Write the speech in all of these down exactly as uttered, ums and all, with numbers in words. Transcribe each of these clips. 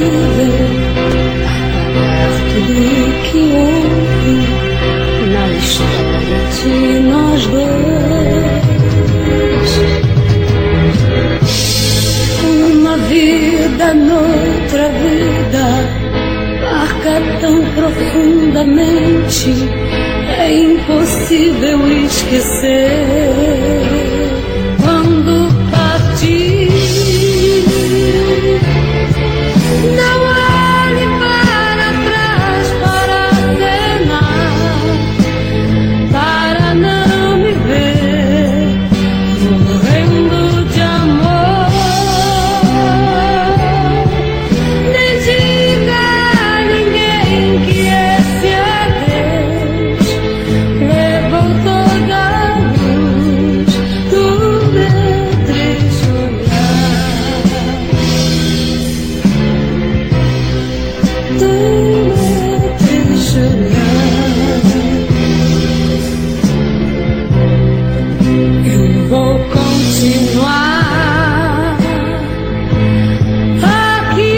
impossível apagar tudo que houve na história de nós dois. Uma vida noutra vida marca tão profundamente, é impossível esquecer. Quando partir, não olhe para trás para acenar, para não me ver morrendo de amor. Nem diga a ninguém que esse adeus levou toda a luz do meu triste olhar, do meu triste olhar. Eu vou continuar aqui,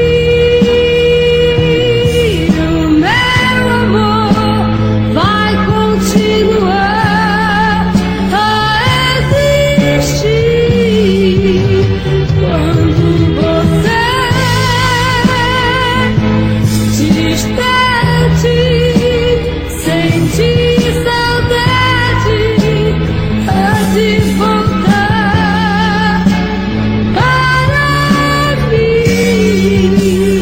o meu amor vai continuar a existir. Quando você distante sentir saudade, há de voltar para mim.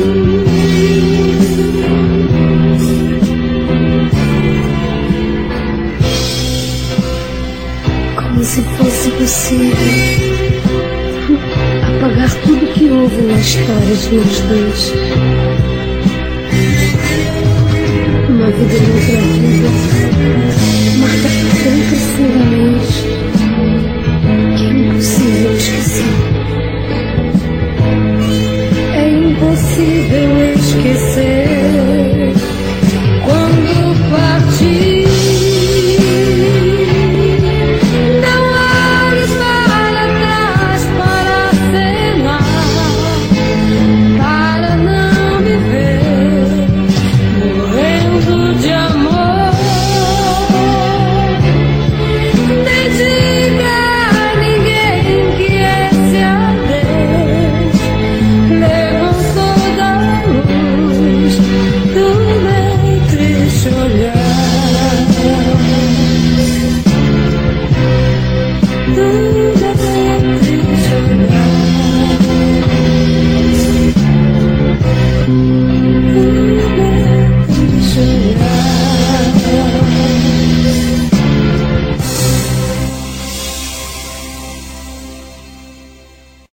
Como se fosse possível apagar tudo que houve na história de nós dois. Uma vida noutra vida marca tão profundamente que é impossível esquecer. É impossível esquecer.